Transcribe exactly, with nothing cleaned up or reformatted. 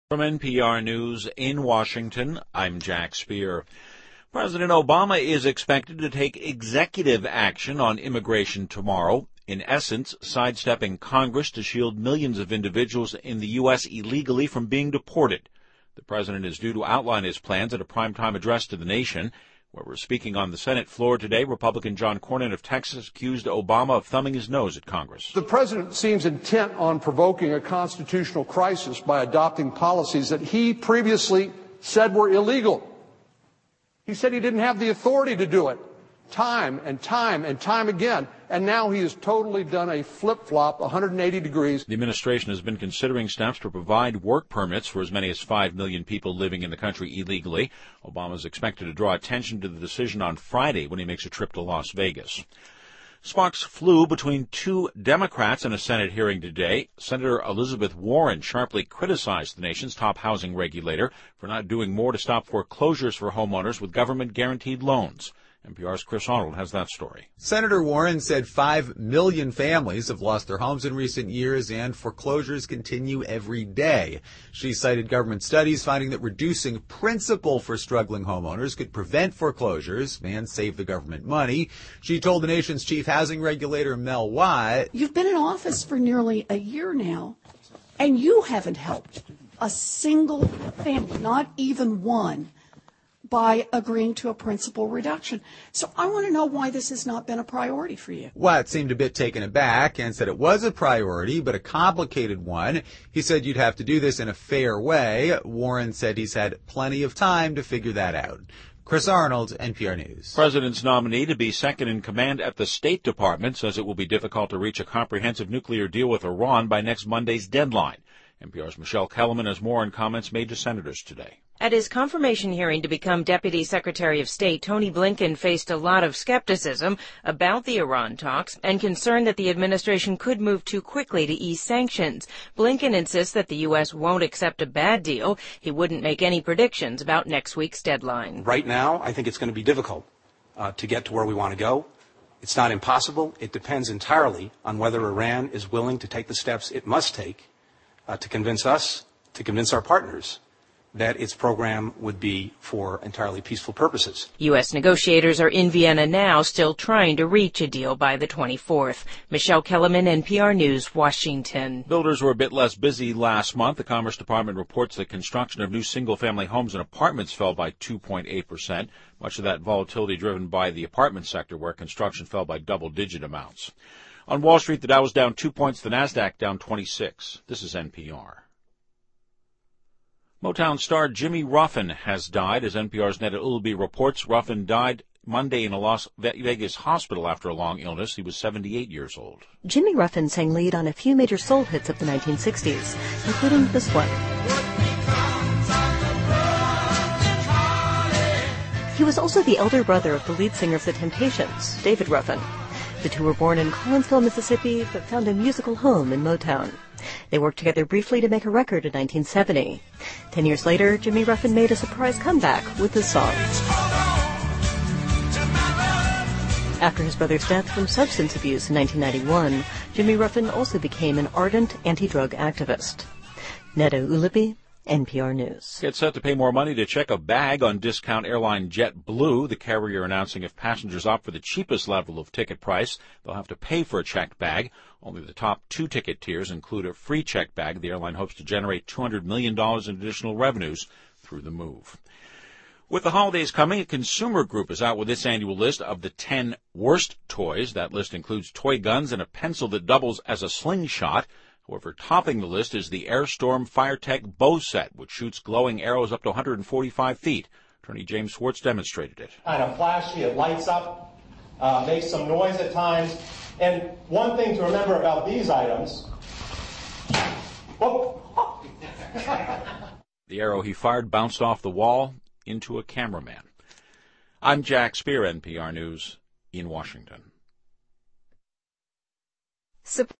From N P R News in Washington, I'm Jack Speer. President Obama is expected to take executive action on immigration tomorrow, in essence, sidestepping Congress to shield millions of individuals in the U S illegally from being deported. The president is due to outline his plans at a primetime address to the nation. Where we're speaking on the Senate floor today, Republican John Cornyn of Texas accused Obama of thumbing his nose at Congress. The president seems intent on provoking a constitutional crisis by adopting policies that he previously said were illegal. He said he didn't have the authority to do it, time and time and time again. And now he has totally done a flip-flop, one hundred eighty degrees. The administration has been considering steps to provide work permits for as many as five million people living in the country illegally. Obama is expected to draw attention to the decision on Friday when he makes a trip to Las Vegas. Sparks flew between two Democrats in a Senate hearing today. Senator Elizabeth Warren sharply criticized the nation's top housing regulator for not doing more to stop foreclosures for homeowners with government-guaranteed loans. N P R's Chris Arnold has that story. Senator Warren said five million families have lost their homes in recent years, and foreclosures continue every day. She cited government studies finding that reducing principal for struggling homeowners could prevent foreclosures and save the government money. She told the nation's chief housing regulator, Mel Watt, "You've been in office for nearly a year now, and you haven't helped a single family, not even one, by agreeing to a principal reduction. So I want to know why this has not been a priority for you." Watt seemed a bit taken aback and said it was a priority, but a complicated one. He said you'd have to do this in a fair way. Warren said he's had plenty of time to figure that out. Chris Arnold, N P R News. President's nominee to be second in command at the State Department says it will be difficult to reach a comprehensive nuclear deal with Iran by next Monday's deadline. N P R's Michelle Kellerman has more on comments made to senators today. At his confirmation hearing to become Deputy Secretary of State, Tony Blinken faced a lot of skepticism about the Iran talks and concern that the administration could move too quickly to ease sanctions. Blinken insists that the U S won't accept a bad deal. He wouldn't make any predictions about next week's deadline. Right now, I think it's going to be difficult uh, to get to where we want to go. It's not impossible. It depends entirely on whether Iran is willing to take the steps it must take uh, to convince us, to convince our partners, that its program would be for entirely peaceful purposes. U S negotiators are in Vienna now, still trying to reach a deal by the twenty-fourth. Michelle Kellerman, N P R News, Washington. Builders were a bit less busy last month. The Commerce Department reports that construction of new single-family homes and apartments fell by two point eight percent. Much of that volatility driven by the apartment sector, where construction fell by double-digit amounts. On Wall Street, the Dow was down two points, the Nasdaq down twenty-six. This is N P R. Motown star Jimmy Ruffin has died. As N P R's Neda Ulubi reports, Ruffin died Monday in a Las Vegas hospital after a long illness. He was seventy-eight years old. Jimmy Ruffin sang lead on a few major soul hits of the nineteen sixties, including this one. He was also the elder brother of the lead singer of The Temptations, David Ruffin. The two were born in Collinsville, Mississippi, but found a musical home in Motown. They worked together briefly to make a record in nineteen seventy. Ten years later, Jimmy Ruffin made a surprise comeback with this song. After his brother's death from substance abuse in nineteen ninety-one, Jimmy Ruffin also became an ardent anti-drug activist. Neda Ulubi, N P R News. Get set to pay more money to check a bag on discount airline JetBlue. The carrier announcing if passengers opt for the cheapest level of ticket price, they'll have to pay for a checked bag. Only the top two ticket tiers include a free checked bag. The airline hopes to generate two hundred million dollars in additional revenues through the move. With the holidays coming, a consumer group is out with its annual list of the ten worst toys. That list includes toy guns and a pencil that doubles as a slingshot. However, topping the list is the Airstorm FireTech bow set, which shoots glowing arrows up to one hundred forty-five feet. Attorney James Schwartz demonstrated it. Kind of flashy, it lights up, uh, makes some noise at times. And one thing to remember about these items, oh. The arrow he fired bounced off the wall into a cameraman. I'm Jack Speer, N P R News, in Washington.